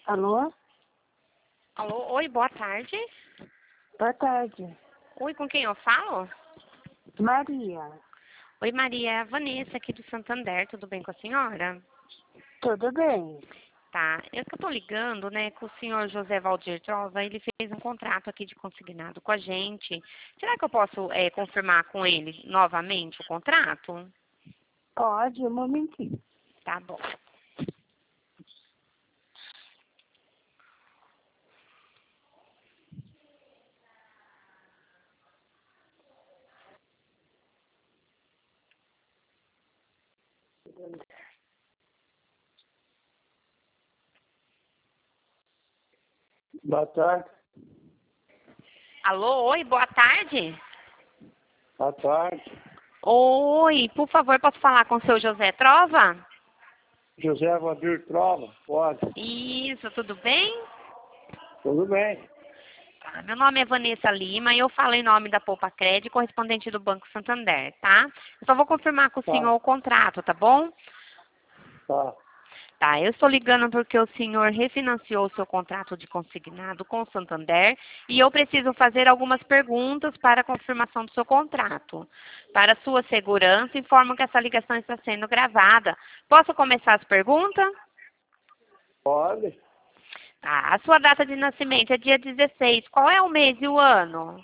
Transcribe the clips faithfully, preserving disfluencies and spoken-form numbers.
Alô? Alô, oi, boa tarde. Boa tarde. Oi, com quem eu falo? Maria. Oi, Maria, é a Vanessa aqui do Santander, tudo bem com a senhora? Tudo bem? Tá, eu que eu tô ligando, né, com o senhor José Valdir Trova, ele fez um contrato aqui de consignado com a gente. Será que eu posso é, confirmar com ele novamente o contrato? Pode, um momentinho. Tá bom. Boa tarde. Alô, oi, boa tarde. Boa tarde. Oi, por favor, posso falar com o seu José Trova? José Valdir Trova, pode. Isso, tudo bem? Tudo bem. Tá, meu nome é Vanessa Lima e eu falo em nome da Poupa Crédito, correspondente do Banco Santander, tá? Eu só vou confirmar com o senhor Tá, o contrato, tá bom? tá. Tá, eu estou ligando porque o senhor refinanciou o seu contrato de consignado com o Santander e eu preciso fazer algumas perguntas para a confirmação do seu contrato. Para sua segurança, informo que essa ligação está sendo gravada. Posso começar as perguntas? Pode. Tá, a sua data de nascimento é dia dezesseis. Qual é o mês e o ano?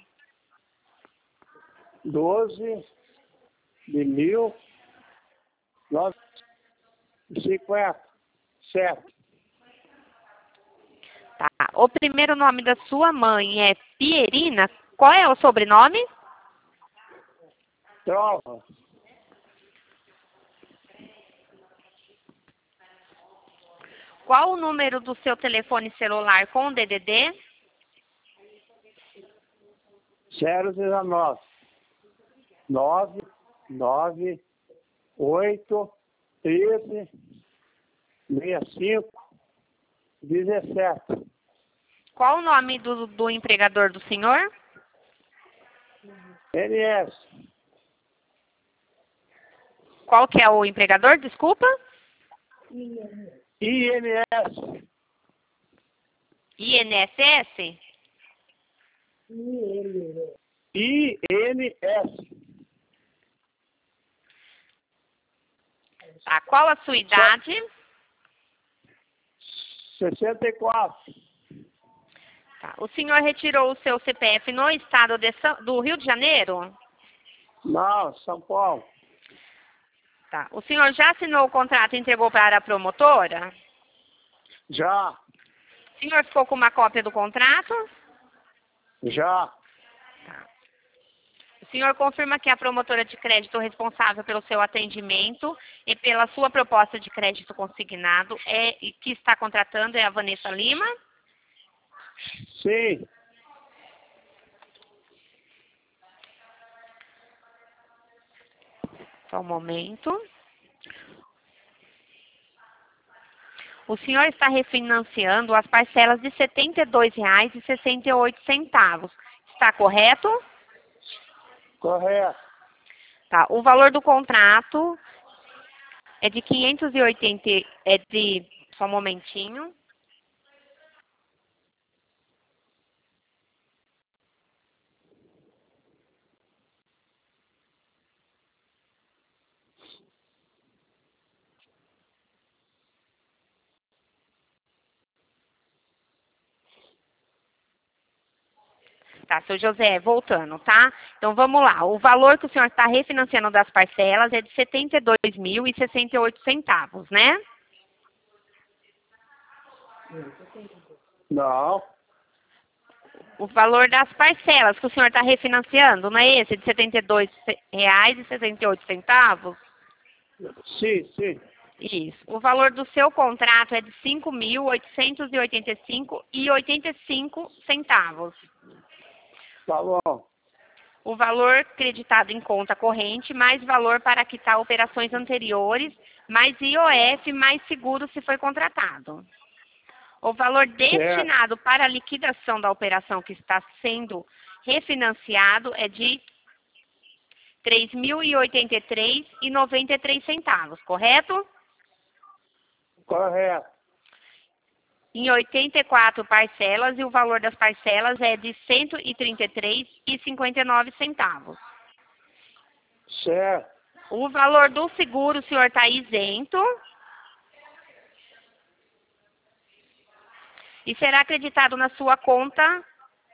doze de mil novecentos e cinquenta e sete. Tá. O primeiro nome da sua mãe é Pierina. Qual é o sobrenome? Trova. Qual o número do seu telefone celular com D D D? zero dezenove. nove nove oito treze sessenta e cinco dezessete. Qual o nome do, do empregador do senhor? N S. Qual que é o empregador? Desculpa. I N S. I N S S? I N S. Tá. Qual a sua idade? sessenta e quatro. Tá. O senhor retirou o seu C P F no estado de São- do Rio de Janeiro? Não, São Paulo. Tá. O senhor já assinou o contrato e entregou para a promotora? Já, O senhor ficou com uma cópia do contrato? já. O senhor confirma que a promotora de crédito responsável pelo seu atendimento e pela sua proposta de crédito consignado é e que está contratando é a Vanessa Lima? Sim, Só um momento. O senhor está refinanciando as parcelas de setenta e dois reais e sessenta e oito centavos. Está correto? correto. Tá. O valor do contrato é de quinhentos e oitenta, é de, só um momentinho. Tá, seu José, voltando, tá? Então vamos lá. O valor que o senhor está refinanciando das parcelas é de setenta e dois mil e sessenta e oito centavos, né? Não, O valor das parcelas que o senhor está refinanciando, não é esse? De setenta e dois reais e sessenta e oito centavos? sim, sim. Isso. O valor do seu contrato é de cinco mil oitocentos e oitenta e cinco reais e oitenta e cinco centavos. Tá bom. O valor creditado em conta corrente, mais valor para quitar operações anteriores, mais I O F, mais seguro se foi contratado. O valor destinado para a liquidação da operação que está sendo refinanciado é de três mil e oitenta e três reais e noventa e três centavos, correto? Correto. em oitenta e quatro parcelas e o valor das parcelas é de cento e trinta e três reais e cinquenta e nove centavos. Certo. O valor do seguro, o senhor está isento. E será acreditado na sua conta.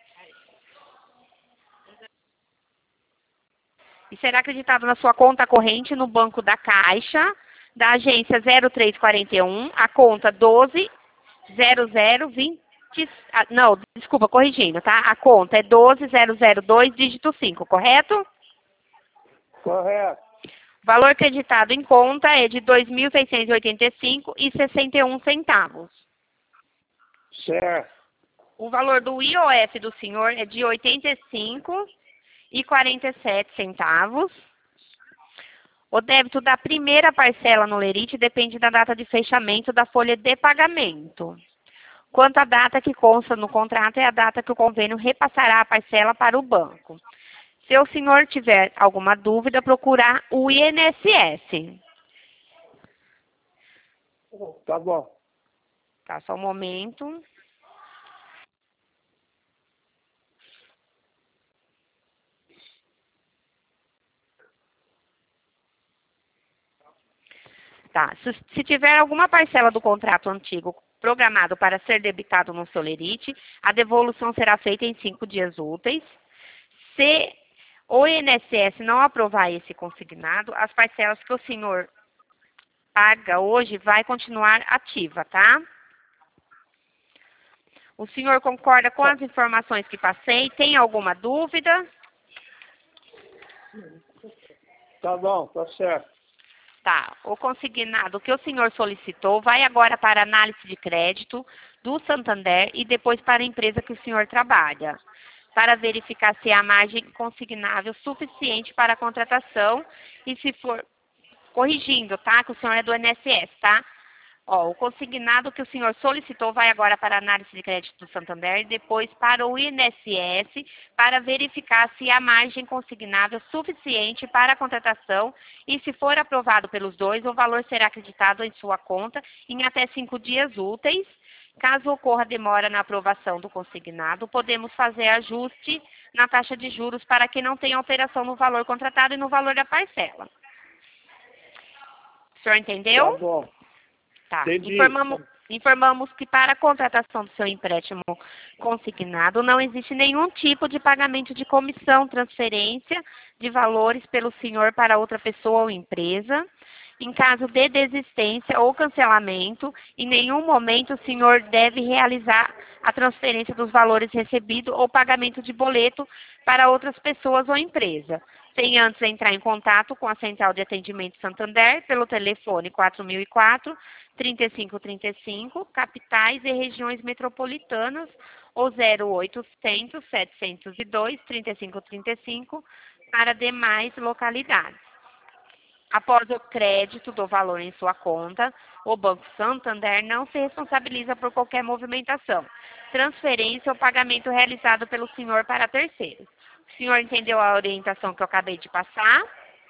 E será acreditado na sua conta corrente no Banco da Caixa, da agência zero três quatro um, a conta doze zero zero vinte. Ah, não, desculpa, corrigindo, tá? A conta é doze zero zero dois, dígito cinco, correto? Correto. O valor acreditado em conta é de dois mil seiscentos e oitenta e cinco reais e sessenta e um centavos. Certo. O valor do I O F do senhor é de oitenta e cinco reais e quarenta e sete centavos. O débito da primeira parcela no lerite depende da data de fechamento da folha de pagamento. Quanto à data que consta no contrato, é a data que o convênio repassará a parcela para o banco. Se o senhor tiver alguma dúvida, procurar o I N S S. Tá bom. Tá, só um momento. Tá, se, se tiver alguma parcela do contrato antigo programado para ser debitado no seu lerite, a devolução será feita em cinco dias úteis. Se o I N S S não aprovar esse consignado, as parcelas que o senhor paga hoje vai continuar ativa, tá? O senhor concorda com as informações que passei? Tem alguma dúvida? Tá bom, tá certo. Tá, o consignado que o senhor solicitou vai agora para análise de crédito do Santander e depois para a empresa que o senhor trabalha, para verificar se há margem consignável suficiente para a contratação e se for, corrigindo, tá, que o senhor é do I N S S, tá? Ó, o consignado que o senhor solicitou vai agora para a análise de crédito do Santander e depois para o I N S S para verificar se há margem consignável suficiente para a contratação e, se for aprovado pelos dois, o valor será acreditado em sua conta em até cinco dias úteis. Caso ocorra demora na aprovação do consignado, podemos fazer ajuste na taxa de juros para que não tenha alteração no valor contratado e no valor da parcela. O senhor entendeu? Tá bom. Tá. Entendi. Informamos, informamos que para a contratação do seu empréstimo consignado não existe nenhum tipo de pagamento de comissão, transferência de valores pelo senhor para outra pessoa ou empresa. Em caso de desistência ou cancelamento, em nenhum momento o senhor deve realizar a transferência dos valores recebidos ou pagamento de boleto para outras pessoas ou empresa, sem antes entrar em contato com a Central de Atendimento Santander pelo telefone quatro mil e quatro, trinta e cinco trinta e cinco, capitais e regiões metropolitanas, ou zero oitocentos, setecentos e dois, trinta e cinco trinta e cinco, para demais localidades. Após o crédito do valor em sua conta, o Banco Santander não se responsabiliza por qualquer movimentação, transferência ou pagamento realizado pelo senhor para terceiros. O senhor entendeu a orientação que eu acabei de passar?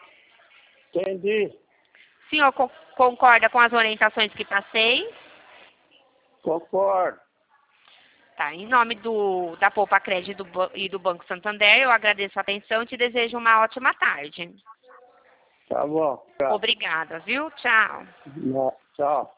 Entendi. O senhor co- concorda com as orientações que passei? Concordo. Tá, em nome do, da Poupa Crédito do Ba- e do Banco Santander, eu agradeço a atenção e te desejo uma ótima tarde. Tá bom. Tchau. Obrigada, viu? Tchau. Tchau.